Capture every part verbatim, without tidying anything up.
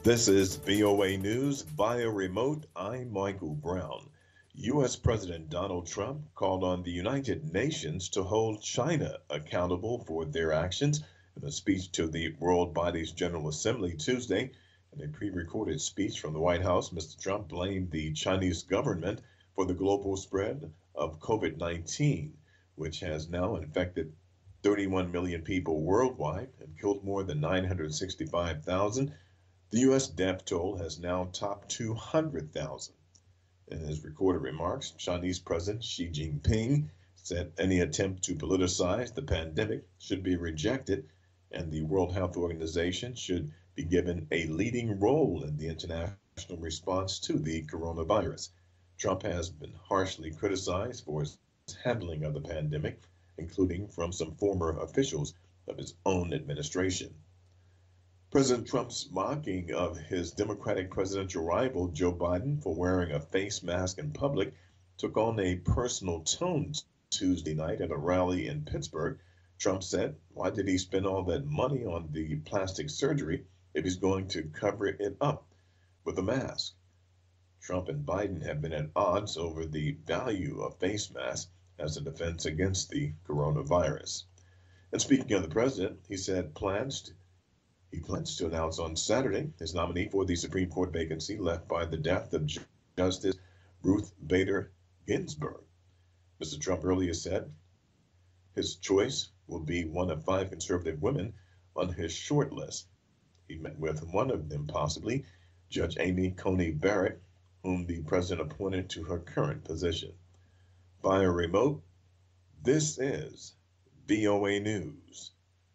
This is V O A News via remote. I'm Michael Brown. U S. President Donald Trump called on the United Nations to hold China accountable for their actions in a speech to the World Body's General Assembly Tuesday. In a pre-recorded speech from the White House, Mister Trump blamed the Chinese government for the global spread of COVID nineteen, which has now infected thirty-one million people worldwide and killed more than nine hundred sixty-five thousand. The U S death toll has now topped two hundred thousand. In his recorded remarks, Chinese President Xi Jinping said any attempt to politicize the pandemic should be rejected, and the World Health Organization should be given a leading role in the international response to the coronavirus. Trump has been harshly criticized for his handling of the pandemic, including from some former officials of his own administration. President Trump's mocking of his Democratic presidential rival Joe Biden for wearing a face mask in public took on a personal tone Tuesday night at a rally in Pittsburgh. Trump said, "Why did he spend all that money on the plastic surgery if he's going to cover it up with a mask?" Trump and Biden have been at odds over the value of face masks as a defense against the coronavirus. And speaking of the president, he said plans to He plans to announce on Saturday his nominee for the Supreme Court vacancy left by the death of Justice Ruth Bader Ginsburg. Mister Trump earlier said his choice will be one of five conservative women on his short list. He met with one of them, possibly Judge Amy Coney Barrett, whom the president appointed to her current position. Via remote, this is V O A News.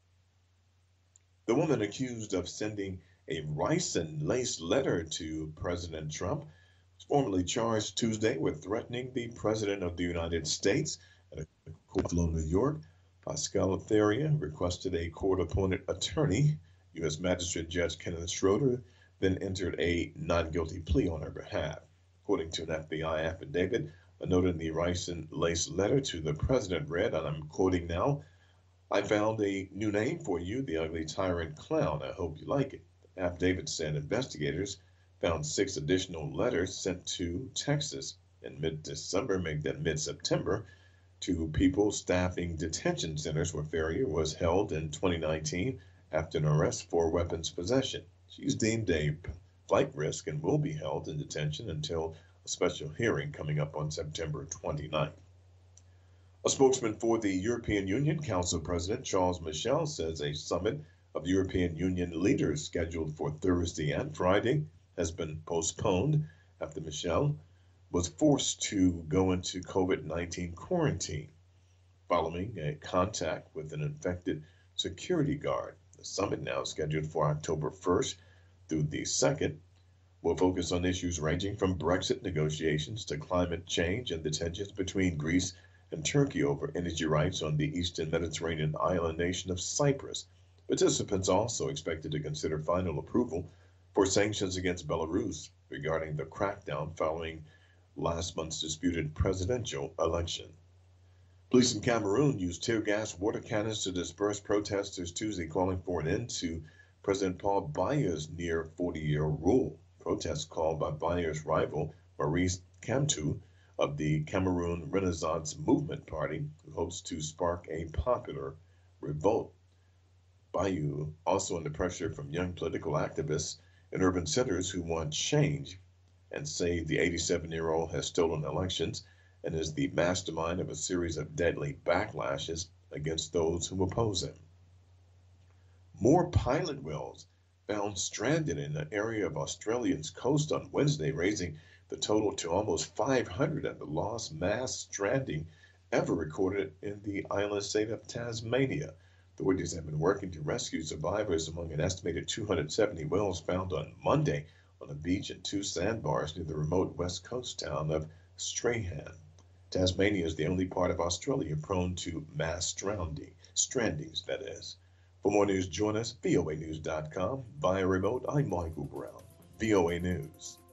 The woman accused of sending a ricin-laced letter to President Trump was formally charged Tuesday with threatening the President of the United States. At a court in New York, Pascal Theria requested a court-appointed attorney. U S. Magistrate Judge Kenneth Schroeder then entered a not-guilty plea on her behalf. According to an F B I affidavit, a note in the ricin-laced letter to the president read, and I'm quoting now, "I found a new name for you, the ugly tyrant clown. I hope you like it." The affidavit said investigators found six additional letters sent to Texas in mid-December, make that mid-September, to people staffing detention centers where Ferrier was held in twenty nineteen after an arrest for weapons possession. She's deemed a flight risk and will be held in detention until a special hearing coming up on September twenty-ninth. A spokesman for the European Union Council President Charles Michel says a summit of European Union leaders scheduled for Thursday and Friday has been postponed after Michel was forced to go into COVID nineteen quarantine following a contact with an infected security guard. The summit, now scheduled for October first through the second, will focus on issues ranging from Brexit negotiations to climate change and the tensions between Greece and Turkey over energy rights on the eastern Mediterranean island nation of Cyprus. Participants also expected to consider final approval for sanctions against Belarus regarding the crackdown following last month's disputed presidential election. Police in Cameroon used tear gas water cannons to disperse protesters Tuesday, calling for an end to President Paul Biya's near forty-year rule. Protests called by Biya's rival Maurice Kamto of the Cameroon Renaissance Movement Party, who hopes to spark a popular revolt. Bayu also under pressure from young political activists in urban centers who want change and say the eighty-seven-year-old has stolen elections and is the mastermind of a series of deadly backlashes against those who oppose him. More pilot whales found stranded in an area of Australia's coast on Wednesday, raising the total to almost five hundred at the last mass stranding ever recorded in the island state of Tasmania. Authorities have been working to rescue survivors among an estimated two hundred seventy whales found on Monday on a beach and two sandbars near the remote west coast town of Strahan. Tasmania is the only part of Australia prone to mass drowning, strandings, that is. For more news, join us, V O A news dot com. Via remote, I'm Michael Brown, V O A News.